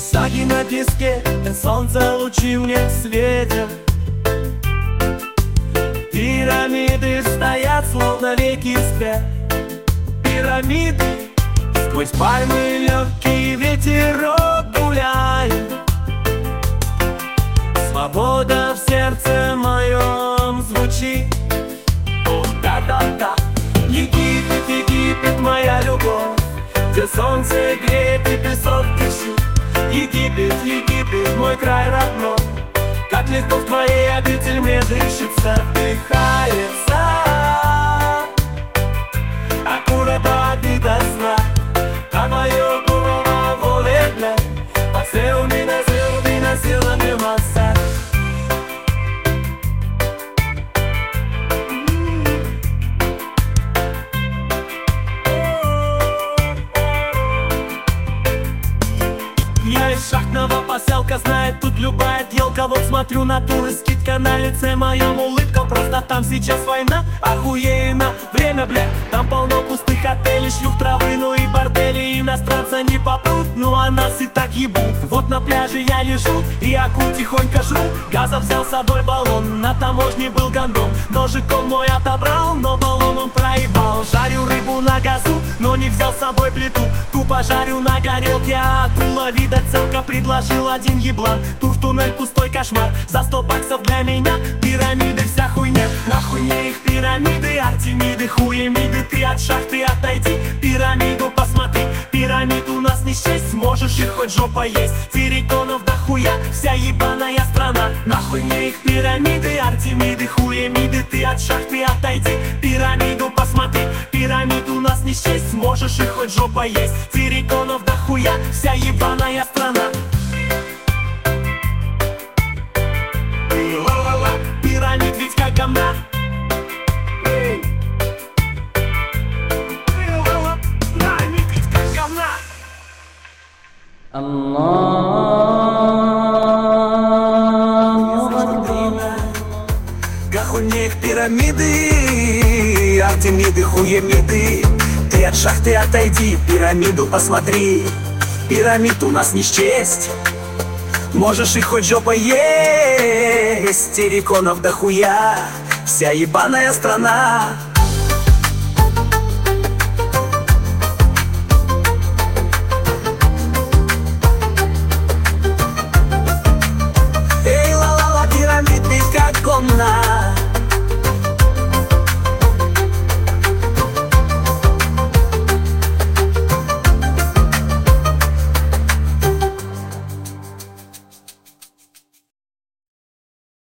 Шаги на песке, солнце лучи мне светят. Пирамиды стоят, словно реки спят. Пирамиды, сквозь пальмы легкий ветерок гуляет. Свобода в сердце моем звучит. О, да-да-да. Египет, Египет, моя любовь, где солнце греет и песок кишит. Египет, Египет, мой край родной, как легко в твоей обители мне дышится, вдыхается. Аккуратно обида сна, а мое голова волетля, посел меня силами массаж. Я из шахтного поселка, знает тут любая делка. Вот смотрю на ту, скидка на лице моем, улыбка. Просто там сейчас война, охуенно время, бля. Там полно пустых отелей, шлюх, травы, ну и бордели. Иностранца не попрут, ну а нас и так ебут. Вот на пляже я лежу и акул тихонько жру. Газа взял с собой баллон, на таможне был гондон. Ножиком мой отобрал, но баллон он проебал. Жарю рыбу на газу, но не взял с собой плиту. Тупо жарю на горелке, а акула вида целка. Предложил один еблан, тур в туннель пустой кошмар. За 100 баксов для меня пирамиды вся хуйня. Нахуй мне их пирамиды, Артемиды, хуемиды. Ты от шахты отойди, пирамиду посмотри. Пирамид у нас не счесть, можешь их хоть жопа есть. Ферриконов дохуя, вся ебаная страна. Нахуй мне их пирамиды, Артемиды, хуемиды. Ты от шахты отойди, пирамиду посмотри. Пирамид у нас не счесть, можешь их хоть жопа есть. Ферриконов дохуя, вся ебаная страна. Пирамид ведь как говна. Пирамид ведь как говна. Гахуй их пирамиды, Артемиды, хуемиды. Ты от шахты отойди, пирамиду посмотри. Пирамид у нас не счесть, можешь их хоть жопа есть. Терриконов дохуя, вся ебаная страна.